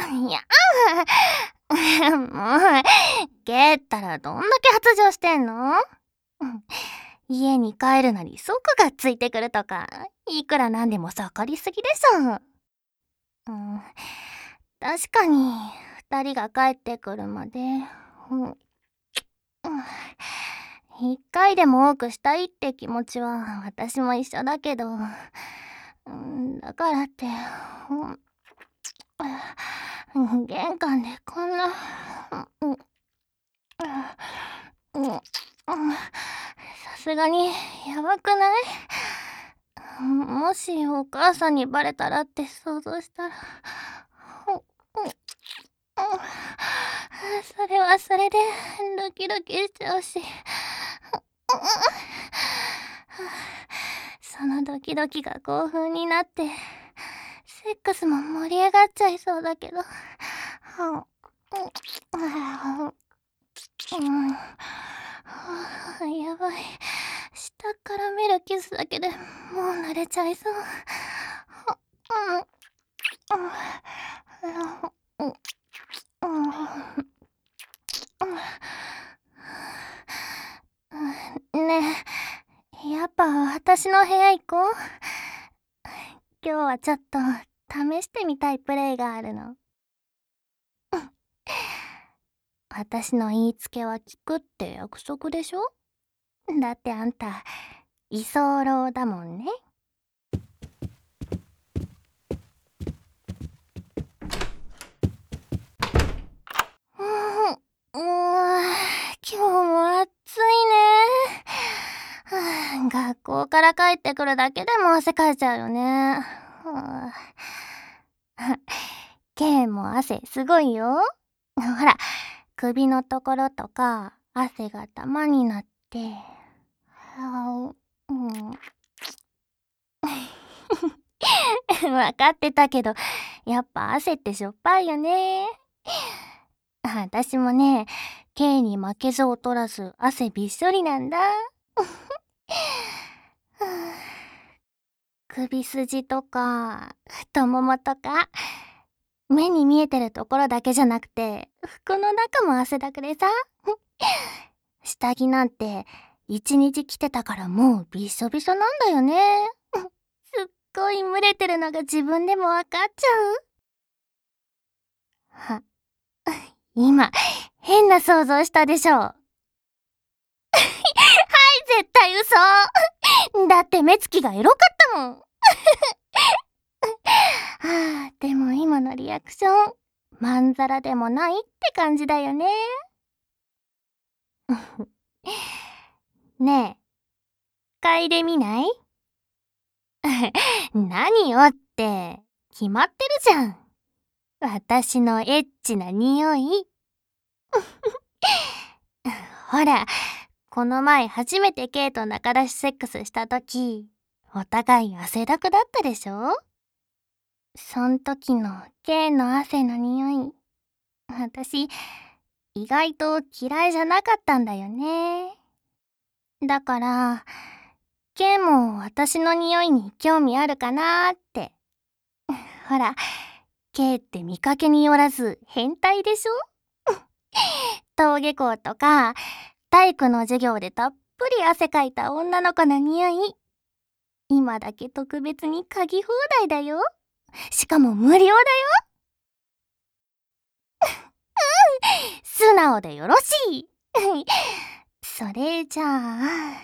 いやもう、ゲーったらどんだけ発情してんの？家に帰るなり即がついてくるとか、いくらなんでも盛りすぎでしょ。確かに2人が帰ってくるまで、1回でも多くしたいって気持ちは私も一緒だけど、だからって、玄関でこんな、さすがにやばくない？もしお母さんにバレたらって想像したら、それはそれでドキドキしちゃうし、そのドキドキが興奮になってセックスも盛り上がっちゃいそうだけど、やばい。下から見るキスだけでもう慣れちゃいそう。ねえ、やっぱ私の部屋行こう。今日はちょっと試してみたいプレイがあるの。私の言いつけは聞くって約束でしょ？だってあんた居候だもんね。今日も暑いね。学校から帰ってくるだけでも汗かいちゃうよね。ケイも汗すごいよ。ほら、首のところとか汗が玉になって。分かってたけど、やっぱ汗ってしょっぱいよね。私もね、K に負けず劣らず汗びっしょりなんだ。首筋とか太ももとか、目に見えてるところだけじゃなくて服の中も汗だくでさ。下着なんて1日着てたからもうびしょびしょなんだよね。すっごい蒸れてるのが自分でもわかっちゃう。今変な想像したでしょ。絶対嘘。だって目つきがエロかったもん。でも今のリアクションまんざらでもないって感じだよね。ねえ、嗅いでみない？何よって、決まってるじゃん。私のエッチな匂い。ほら、この前初めてケイと仲出しセックスした時、お互い汗だくだったでしょ？そん時のケイの汗の匂い、私意外と嫌いじゃなかったんだよね。だからケイも私の匂いに興味あるかなーって。ほら、ケイって見かけによらず変態でしょ？登下校とか体育の授業でたっぷり汗かいた女の子の匂い、今だけ特別に嗅ぎ放題だよ。しかも無料だよ。素直でよろしい。それじゃあ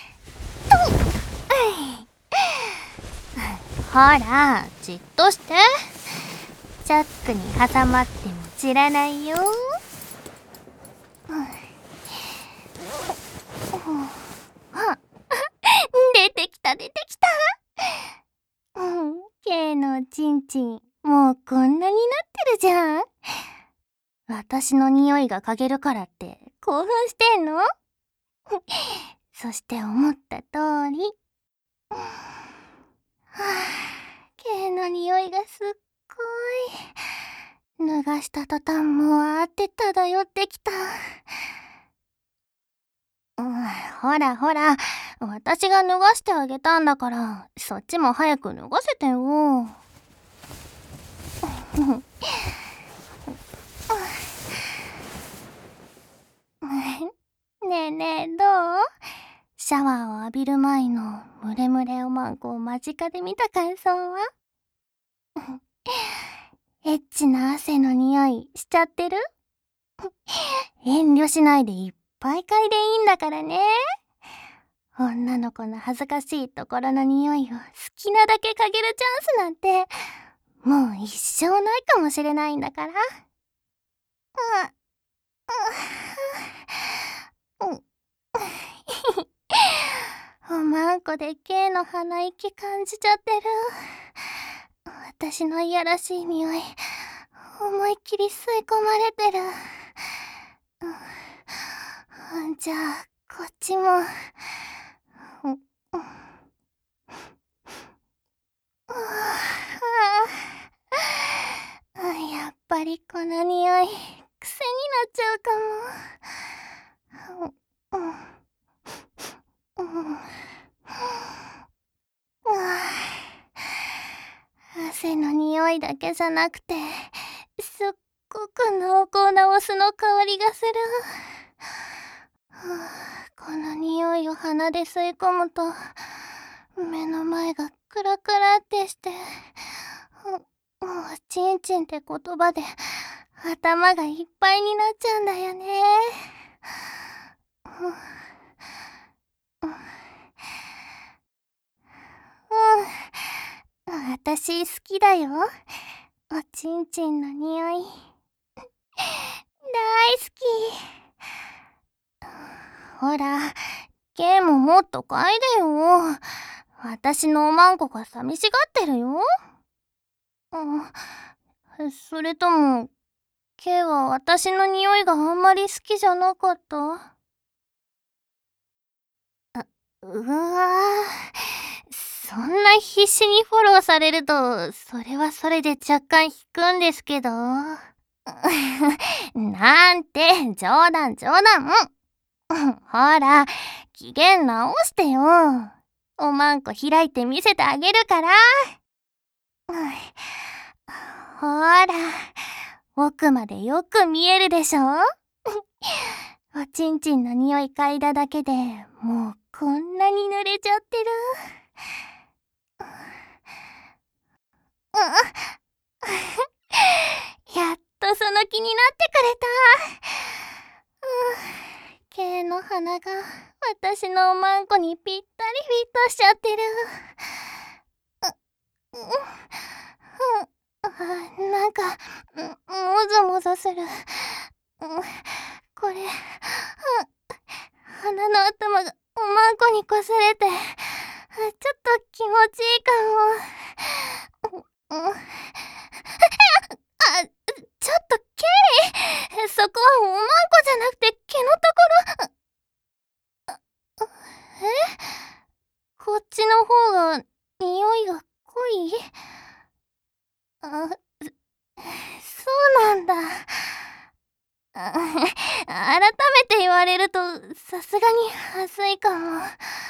ほら、じっとして。チャックに挟まっても散らないよ。出てきた出てきた。K のチンチンもうこんなになってるじゃん。私の匂いが嗅げるからって興奮してんの？そして思った通り、K の匂いがすっごい。脱がした途端もわーって漂ってきた。ほらほら、私が脱がしてあげたんだから、そっちも早く脱がせてよ。 近で見た感想は？エッチな汗の匂いしちゃってる？遠慮しないでいっぱい嗅いでいいんだからね。女の子の恥ずかしいところの匂いを好きなだけ嗅げるチャンスなんてもう一生ないかもしれないんだから。おまんこで K の鼻息感じちゃってる。私のいやらしい匂い思いっきり吸い込まれてる。じゃあこっちも。やっぱりこの匂い癖になっちゃうかも。汗の匂いだけじゃなくてすっごく濃厚なお酢の香りがする。この匂いを鼻で吸い込むと目の前がクラクラってして、おちんちんって言葉で頭がいっぱいになっちゃうんだよね。私好きだよ、おちんちんの匂い。大好き。ほら、ケイももっと嗅いでよ。私のおまんこが寂しがってるよ。それとも、ケイは私の匂いがあんまり好きじゃなかった？うわそんな必死にフォローされると、それはそれで若干引くんですけど。なんて、冗談。ほら、機嫌直してよ。おまんこ開いて見せてあげるから。ほら、奥までよく見えるでしょ？おちんちんの匂い嗅いだだけでもうこんなに濡れちゃってる。やっとその気になってくれた。K の鼻が私のおまんこにぴったりフィットしちゃってる。なんかもぞもぞする。これ鼻の頭がおまんこにこすれてちょっと気持ちいいかも。ちょっとケイ、そこはおまんこじゃなくて毛のところ。こっちの方が匂いが濃い？そうなんだ。改めて言われるとさすがに恥ずいかも。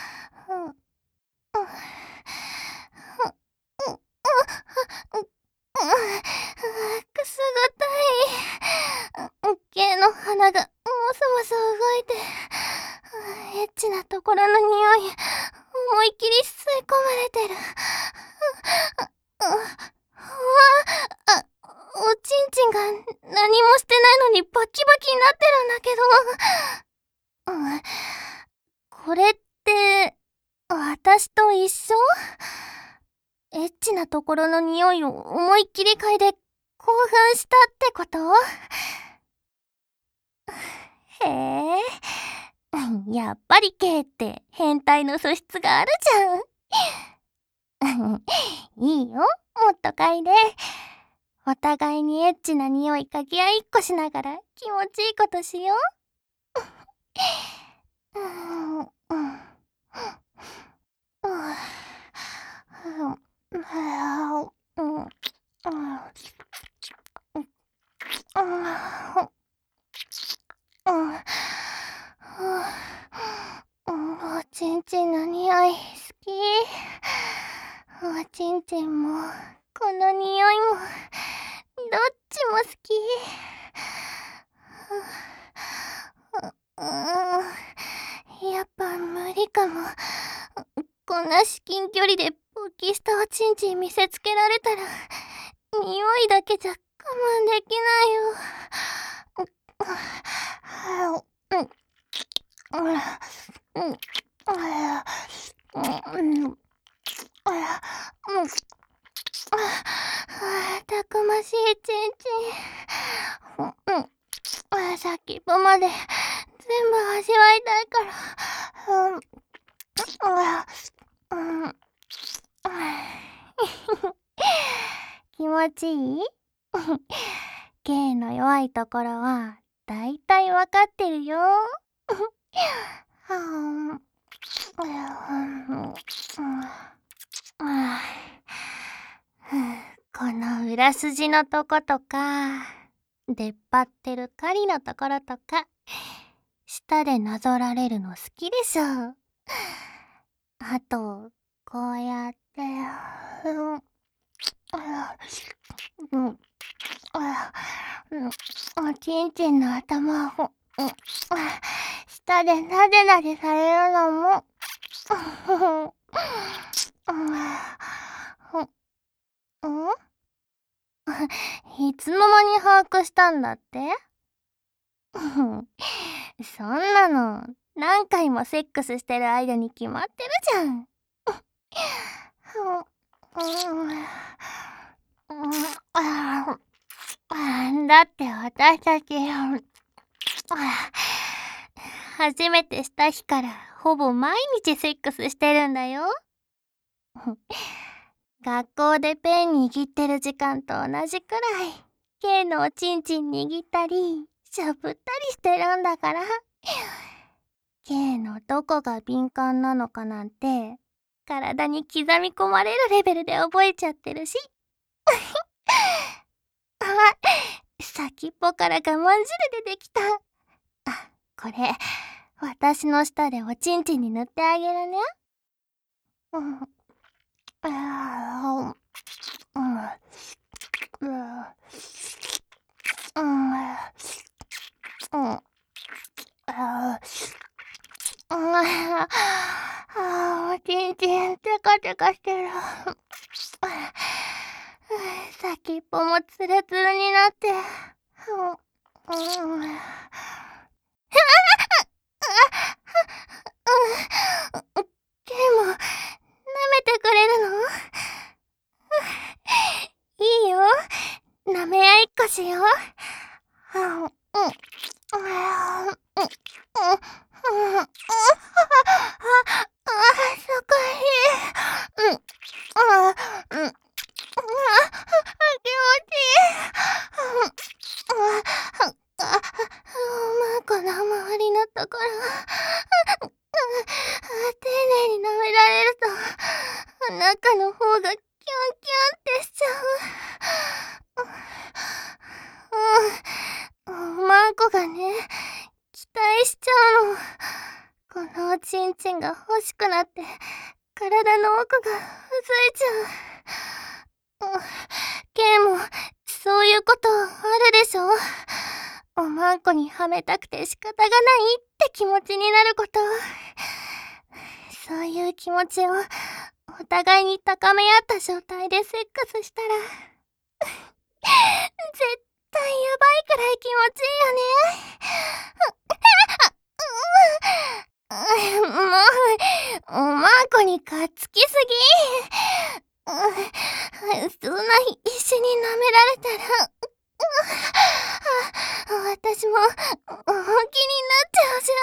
くすぐったい。毛の鼻がもそもそ動いて、エッチなところの匂い思いっきり吸い込まれてる。おちんちんが何もしてないのにバキバキになってるんだけど。これって私と一緒？エッチなところの匂いを思いっきり嗅いで興奮したってこと？へえ、やっぱり K って変態の素質があるじゃん。いいよ、もっと嗅いで。お互いにエッチな匂い嗅ぎ合いっこしながら気持ちいいことしよおちんちんの匂い好き。おちんちんもこの匂いもどっちも好き。やっぱ無理かも。こんな至近距離でポ大きしたおちんちん見せつけられたら、匂いだけじゃ我慢できないよ。たくましいちんちん。先っぽまで全部味わいたいから。気持ちいいゲイの弱いところはだいたいわかってるよ。この裏筋のとことか、出っ張ってる狩りのところとか、舌でなぞられるの好きでしょ。あとこうやっておちんちんの頭を舌でなでなでされるのもいつの間に把握したんだって？そんなの何回もセックスしてる間に決まってるじゃん。だって私たち初めてした日からほぼ毎日セックスしてるんだよ。学校でペン握ってる時間と同じくらい K のおちんちん握ったりしゃぶったりしてるんだから。K のどこが敏感なのかなんて体に刻み込まれるレベルで覚えちゃってるし。先っぽから我慢汁出てきた。これ私の舌でおちんちんに塗ってあげるね。おちんちんテカテカしてる。先っぽもツルツルになって。でも舐めてくれるの？いいよ、舐め合いっこしよう。そこいい。気持ちいい。この周りのところ丁寧に舐められると中の方がキュンキュンってしちゃう。マンコがね、期待しちゃうの。このおちんちんが欲しくなって体の奥がうずいちゃう。ケイもそういうことあるでしょ？おまんこにはめたくて仕方がないって気持ちになること。そういう気持ちをお互いに高め合った状態でセックスしたら絶対やばいくらい気持ちいいよね。もうおまんこにかっつきすぎ。そんな一緒に舐められたら私も本気になっちゃうじ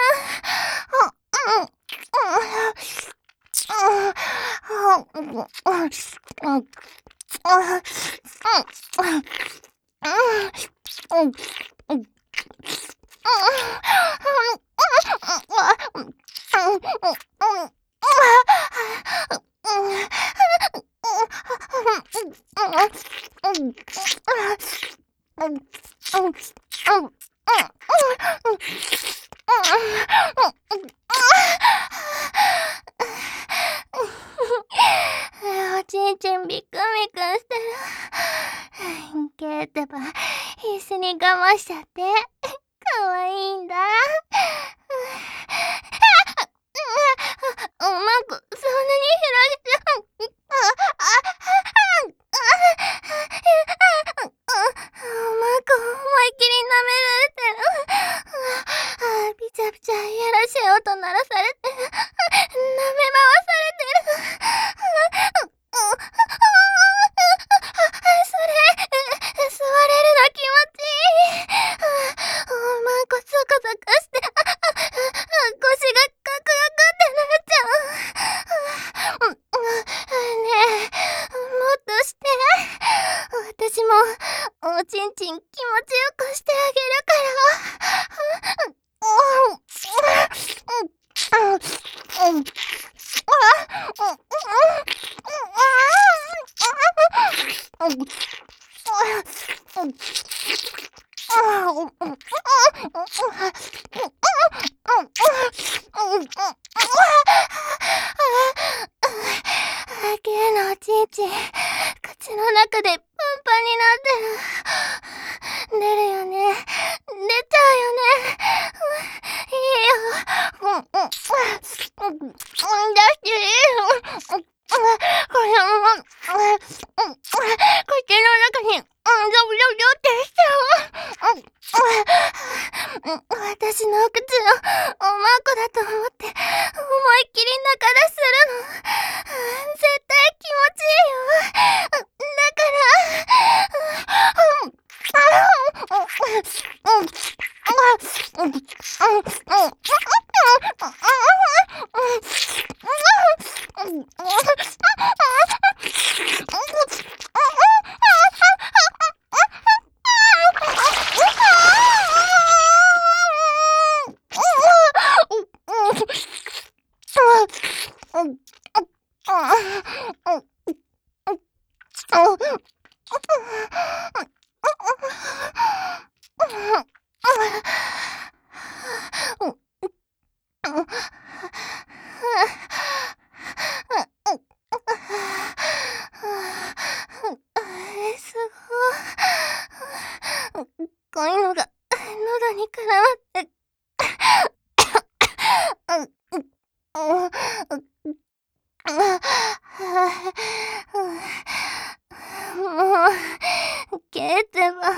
おちんちんビクビクしてる。ケーってば必死に我慢しちゃってかわいいんだ。おまんこそんなに減られちゃう。 いっきり舐められてる。ピチャピチャやらしい音鳴らされて、舐め回されてる。それ、吸われるの気持ちいい。マンコゾクゾクして、腰がガクガクってなっちゃう。ねえ、もっとして。私もおちんちん気持ちよくしてあげるからゲイのおちんちん、口の中でパンパンになってる。出るよね。出ちゃうよね。いいよ。出していいよ。これも、口の中に、ゾブゾブってしちゃう。私の口をおまんこだと思って思いっきり中出しするの。絶対気持ちいいよ。だすごい。こういうのが喉に絡まってもう、ケイちゃんは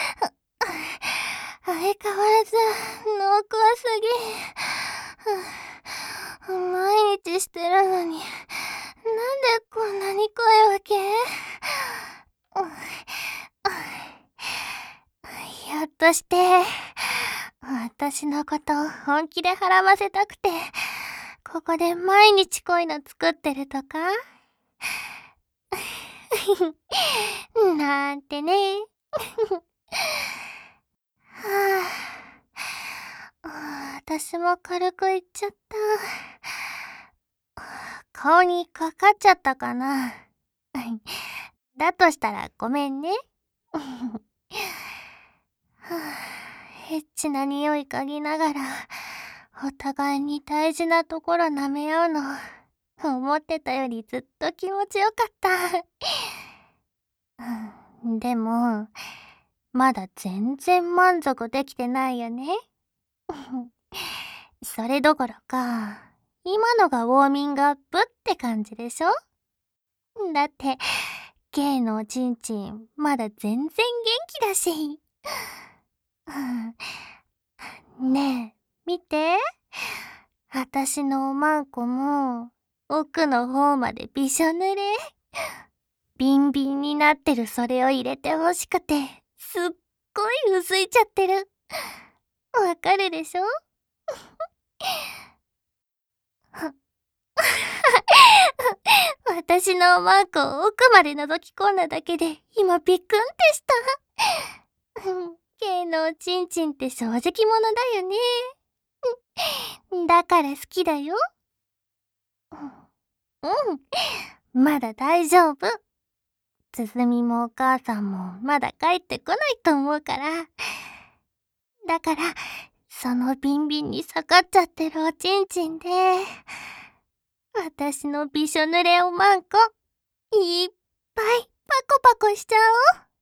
相変わらず濃厚すぎ。毎日してるのに、なんでこんなに濃いわけ？ひょっとして、私のこと本気で払わせたくて、ここで毎日濃いの作ってるとかなんてね。私も軽く言っちゃった。顔にかかっちゃったかな。だとしたらごめんね。エッチな匂い嗅ぎながらお互いに大事なところ舐め合うの、思ってたよりずっと気持ちよかった。でもまだ全然満足できてないよね。それどころか今のがウォーミングアップって感じでしょ。だってゲイのおちんちんまだ全然元気だし。ねえ見て、私のおまんこも奥の方までびしょ濡れ。ビンビンになってるそれを入れてほしくてすっごい薄いちゃってる。わかるでしょ？私のおまんこを奥まで覗き込んだだけで今ビクンってした。ゲイのおちんちんって正直者だよね。だから好きだよ。まだ大丈夫。つづみもお母さんもまだ帰ってこないと思うから。だからそのビンビンにさかっちゃってるおちんちんで私のびしょ濡れおまんこいっぱいパコパコしちゃおう。